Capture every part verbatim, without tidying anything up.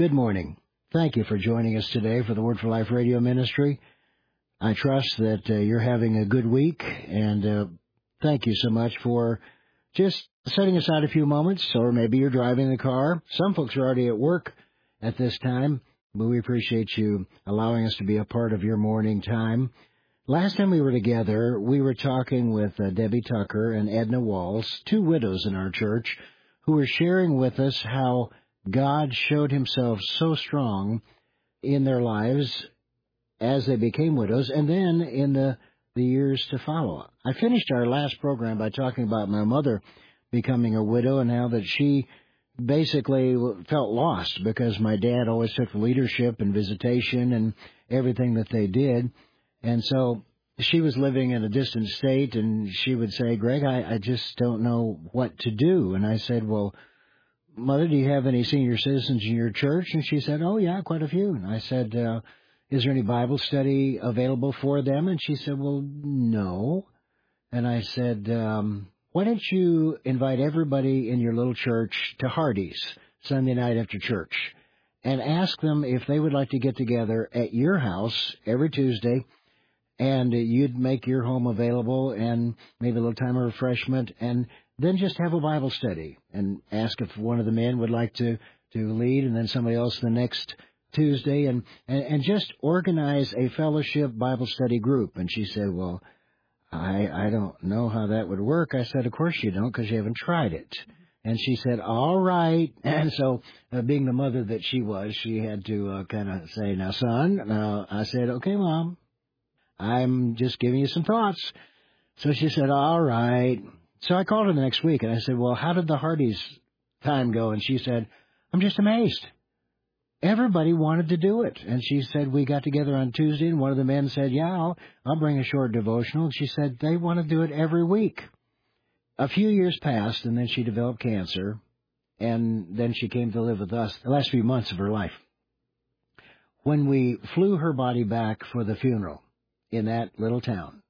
Good morning. Thank you for joining us today for the Word for Life radio ministry. I trust that uh, you're having a good week, and uh, thank you so much for just setting aside a few moments, or maybe you're driving the car. Some folks are already at work at this time, but we appreciate you allowing us to be a part of your morning time. Last time we were together, we were talking with uh, Debbie Tucker and Edna Walls, two widows in our church, who were sharing with us how God showed himself so strong in their lives as they became widows, and then in the, the years to follow. I finished our last program by talking about my mother becoming a widow and how that she basically felt lost because my dad always took the leadership and visitation and everything that they did. And so she was living in a distant state, and she would say, Greg, I, I just don't know what to do. And I said, well, Mother, do you have any senior citizens in your church? And she said, oh, yeah, quite a few. And I said, uh, is there any Bible study available for them? And she said, well, no. And I said, um, why don't you invite everybody in your little church to Hardee's Sunday night after church and ask them if they would like to get together at your house every Tuesday, and you'd make your home available and maybe a little time of refreshment, and then just have a Bible study and ask if one of the men would like to, to lead, and then somebody else the next Tuesday, and, and, and just organize a fellowship Bible study group. And she said, well, I, I don't know how that would work. I said, of course you don't, because you haven't tried it. And she said, all right. And so, uh, being the mother that she was, she had to uh, kind of say, now, son, now, I said, okay, Mom, I'm just giving you some thoughts. So she said, all right. So I called her the next week, and I said, well, how did the Hardee's time go? And she said, I'm just amazed. Everybody wanted to do it. And she said, we got together on Tuesday, and one of the men said, yeah, I'll, I'll bring a short devotional. And she said, they want to do it every week. A few years passed, and then she developed cancer, and then she came to live with us the last few months of her life. When we flew her body back for the funeral in that little town,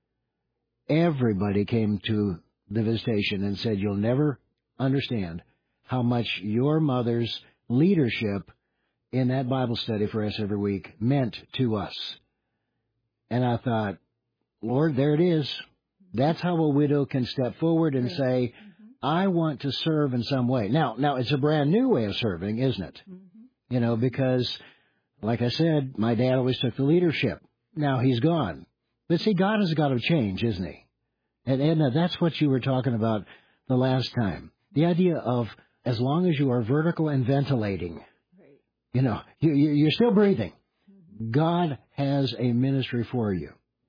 everybody came to the visitation and said, you'll never understand how much your mother's leadership in that Bible study for us every week meant to us. And I thought, Lord, there it is. That's how a widow can step forward and say, mm-hmm. I want to serve in some way. Now, now it's a brand new way of serving, isn't it? Mm-hmm. You know, because, like I said, my dad always took the leadership. Now he's gone. But see, God has got to change, isn't he? And Edna, that's what you were talking about the last time. The idea of as long as you are vertical and ventilating, right. you know, you, you're still breathing. God has a ministry for you.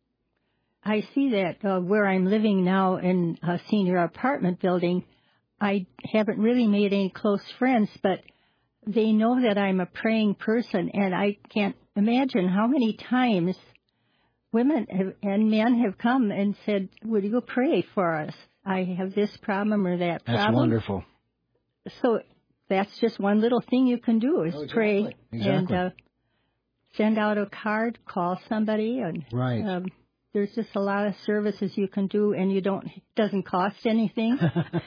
I see that uh, where I'm living now in a senior apartment building, I haven't really made any close friends, but they know that I'm a praying person, and I can't imagine how many times women have, and men have come and said, would you pray for us? I have this problem or that problem. That's wonderful. So that's just one little thing you can do is oh, exactly. pray exactly. and uh, send out a card, call somebody. And, right. Um, there's just a lot of services you can do, and you don't, it doesn't cost anything.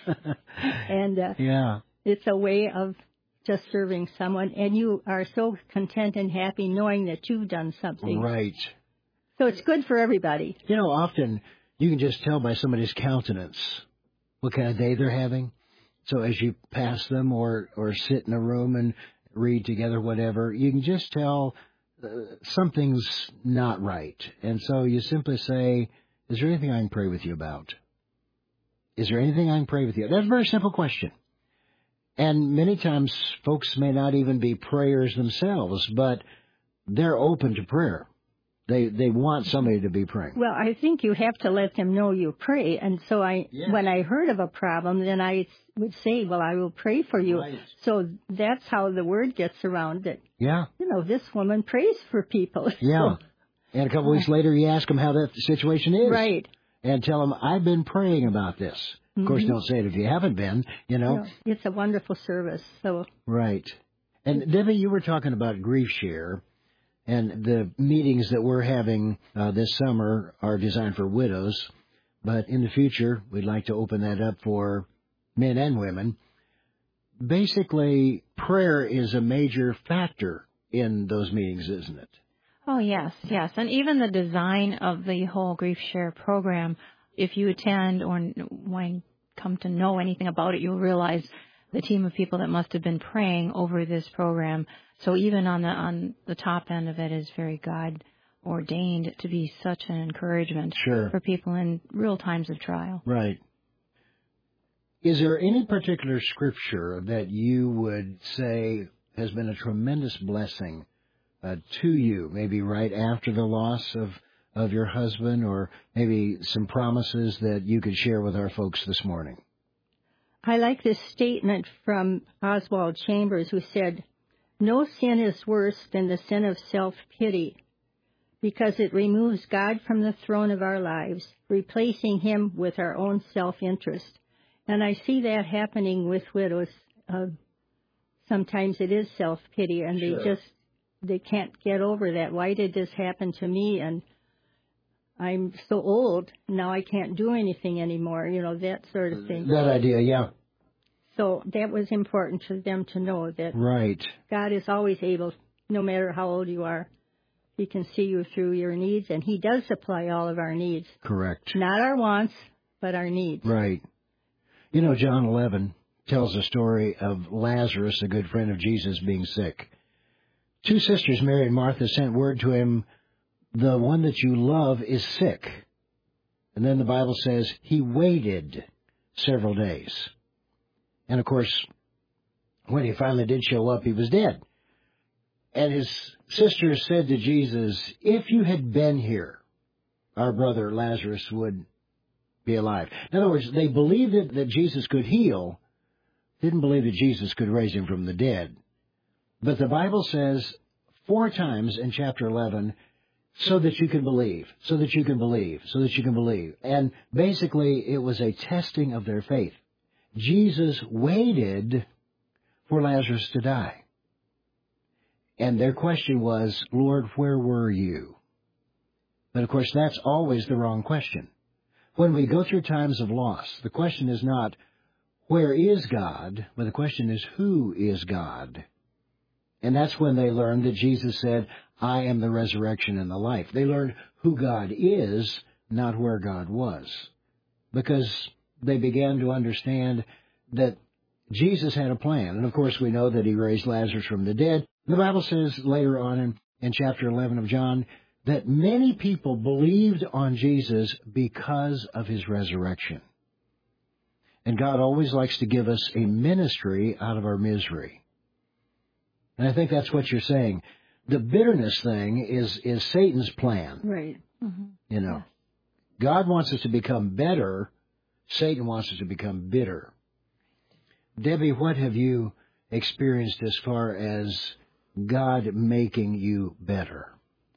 and uh, yeah. it's a way of just serving someone, and you are so content and happy knowing that you've done something. Right. So it's good for everybody. You know, often you can just tell by somebody's countenance what kind of day they're having. So as you pass them or, or sit in a room and read together, whatever, you can just tell uh, something's not right. And so you simply say, is there anything I can pray with you about? Is there anything I can pray with you? That's a very simple question. And many times folks may not even be prayers themselves, but they're open to prayer. They they want somebody to be praying. Well, I think you have to let them know you pray. And so I, yeah. when I heard of a problem, then I would say, well, I will pray for you. Right. So that's how the word gets around that. Yeah. You know, this woman prays for people. Yeah. So, and a couple weeks later, you ask them how that situation is. Right. And tell them, I've been praying about this. Of course, Mm-hmm. don't say it if you haven't been, you know. No, it's a wonderful service. So Right. And Debbie, you were talking about Grief Share. And the meetings that we're having uh, this summer are designed for widows, but in the future, we'd like to open that up for men and women. basically prayer is a major factor in those meetings, isn't it? Oh, yes, yes. And even the design of the whole Grief Share program, if you attend or when come to know anything about it, you'll realize the team of people that must have been praying over this program. So even on the on the top end of it is very God ordained to be such an encouragement sure. for people in real times of trial. Right. Is there any particular scripture that you would say has been a tremendous blessing uh, to you, maybe right after the loss of, of your husband, or maybe some promises that you could share with our folks this morning? I like this statement from Oswald Chambers, who said, "No sin is worse than the sin of self-pity, because it removes God from the throne of our lives, replacing him with our own self-interest." And I see that happening with widows. Uh, sometimes it is self-pity, and sure. they just, they can't get over that. Why did this happen to me? And I'm so old, now I can't do anything anymore, you know, that sort of thing. That idea, yeah. So that was important for them to know that right. God is always able, no matter how old you are. He can see you through your needs, and he does supply all of our needs. Correct. Not our wants, but our needs. Right. You know, John eleven tells the story of Lazarus, a good friend of Jesus, being sick. Two sisters, Mary and Martha, sent word to him, "The one that you love is sick." And then the Bible says he waited several days. And, of course, when he finally did show up, he was dead. And his sisters said to Jesus, "If you had been here, our brother Lazarus would be alive." In other words, they believed that, that Jesus could heal, didn't believe that Jesus could raise him from the dead. But the Bible says four times in chapter eleven, so that you can believe, so that you can believe, so that you can believe. And basically, it was a testing of their faith. Jesus waited for Lazarus to die. And their question was, "Lord, where were you?" But, of course, that's always the wrong question. When we go through times of loss, the question is not, where is God? But the question is, who is God? And that's when they learned that Jesus said, "I am the resurrection and the life." They learned who God is, not where God was. Because they began to understand that Jesus had a plan. And, of course, we know that he raised Lazarus from the dead. The Bible says later on in, in chapter eleven of John that many people believed on Jesus because of his resurrection. And God always likes to give us a ministry out of our misery. And I think that's what you're saying. The bitterness thing is, is Satan's plan. Right. Mm-hmm. You know, God wants us to become better. Satan wants us to become bitter. Debbie, what have you experienced as far as God making you better?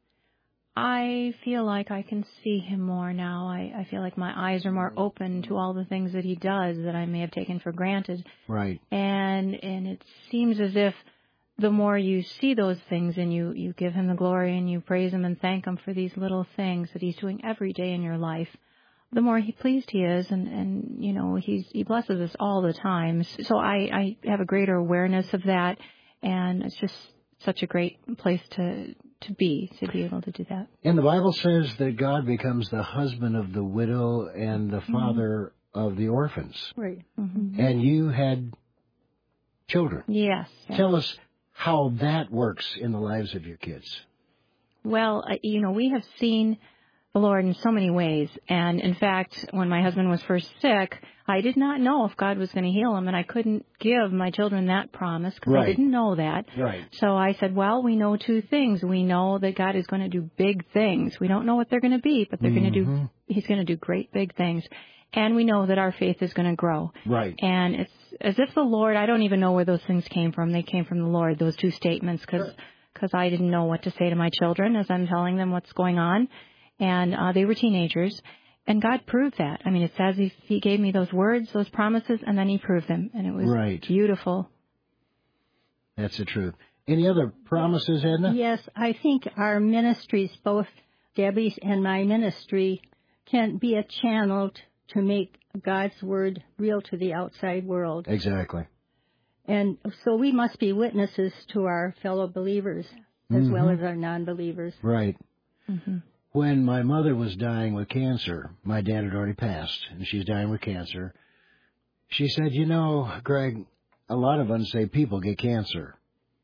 I feel like I can see him more now. I, I feel like my eyes are more open to all the things that he does that I may have taken for granted. Right. And and it seems as if the more you see those things and you, you give him the glory and you praise him and thank him for these little things that he's doing every day in your life, the more he pleased he is, and, and you know, he's he blesses us all the time. So I, I have a greater awareness of that, and it's just such a great place to to be, to be able to do that. And the Bible says that God becomes the husband of the widow and the father mm-hmm. of the orphans. Right. Mm-hmm. And you had children. Yes, yes. Tell us how that works in the lives of your kids. Well, you know, we have seen the Lord in so many ways. And in fact, when my husband was first sick, I did not know if God was going to heal him, and I couldn't give my children that promise because right. I didn't know that. Right. So I said, well, we know two things. We know that God is going to do big things. We don't know what they're going to be, but they're mm-hmm. going to do, he's going to do great big things. And we know that our faith is going to grow. Right. And it's as if the Lord, I don't even know where those things came from. They came from the Lord, those two statements, because sure. because I didn't know what to say to my children as I'm telling them what's going on. And uh, they were teenagers, and God proved that. I mean, it's as if he gave me those words, those promises, and then he proved them, and it was right. beautiful. That's the truth. Any other promises, Edna? Yes, I think our ministries, both Debbie's and my ministry, can be a channel to make God's word real to the outside world. Exactly. And so we must be witnesses to our fellow believers as Mm-hmm. well as our non-believers. Right. Mm-hmm. When my mother was dying with cancer, my dad had already passed, and she's dying with cancer. She said, you know, Greg, a lot of unsaved people get cancer.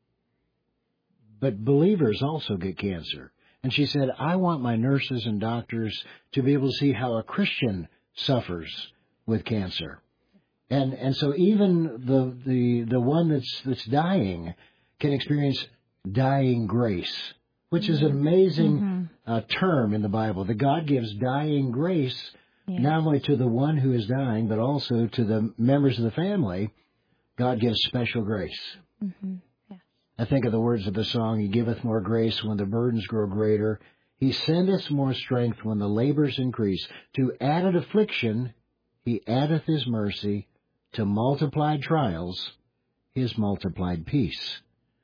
But believers also get cancer. And she said, I want my nurses and doctors to be able to see how a Christian suffers with cancer. And and so even the the, the one that's that's dying can experience dying grace, which is an amazing Mm-hmm. uh, term in the Bible. That God gives dying grace Yeah. not only to the one who is dying, but also to the members of the family. God gives special grace. Mm-hmm. Yes. I think of the words of the song, He giveth more grace when the burdens grow greater. He sendeth more strength when the labors increase. To added affliction, He addeth His mercy. To multiplied trials, His multiplied peace.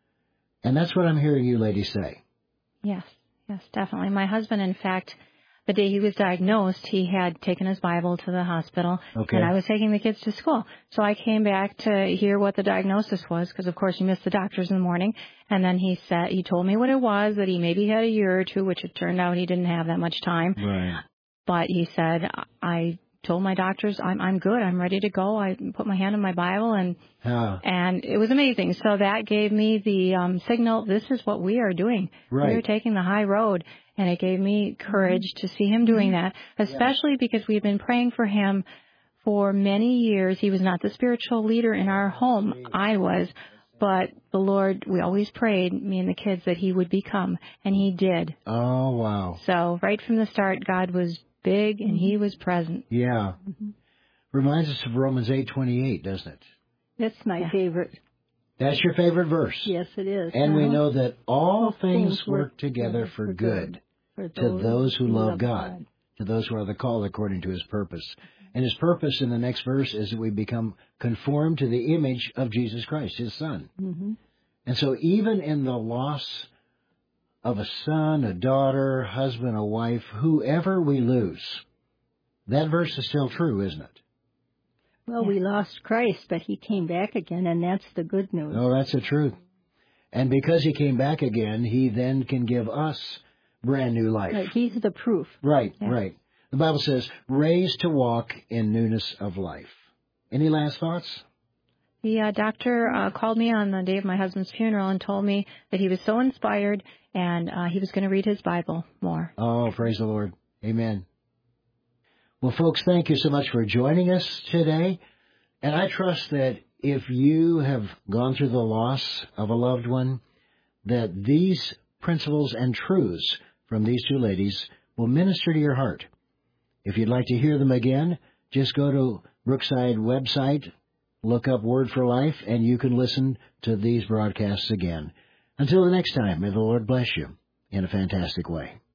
And that's what I'm hearing you ladies say. Yes, yes, definitely. My husband, in fact, the day he was diagnosed, he had taken his Bible to the hospital, Okay. and I was taking the kids to school. So I came back to hear what the diagnosis was, because of course you miss the doctors in the morning. And then he said, he told me what it was, that he maybe had a year or two, which it turned out he didn't have that much time. Right. But he said, I told my doctors, I'm I'm good, I'm ready to go. I put my hand on my Bible, and Ah, and it was amazing. So that gave me the um, signal, this is what we are doing. Right. We are taking the high road. And it gave me courage to see him doing that, especially because we've been praying for him for many years. He was not the spiritual leader in our home. I was. But the Lord, we always prayed, me and the kids, that he would become. And he did. oh, wow. So right from the start, God was big and he was present. Yeah. Reminds us of Romans eight twenty-eight, doesn't it? That's my Yeah. favorite. That's your favorite verse. Yes, it is. And we Uh-huh. know that all things things work work together together for for good For to those who love God, to those who are the called according to His purpose. And His purpose in the next verse is that we become conformed to the image of Jesus Christ, His Son. Mm-hmm. And so even in the loss of a son, a daughter, husband, a wife, whoever we lose, that verse is still true, isn't it? Well, Yeah. we lost Christ, but He came back again, and that's the good news. Oh, that's the truth. And because He came back again, He then can give us brand new life. Right, He's the proof. Right, Yeah. right. The Bible says, raised to walk in newness of life. Any last thoughts? The uh, doctor uh, called me on the day of my husband's funeral and told me that he was so inspired and uh, he was going to read his Bible more. Oh, praise the Lord. Amen. Well, folks, thank you so much for joining us today. And I trust that if you have gone through the loss of a loved one, that these principles and truths from these two ladies will minister to your heart. If you'd like to hear them again, just go to Brookside website, look up Word for Life, and you can listen to these broadcasts again. Until the next time, may the Lord bless you in a fantastic way.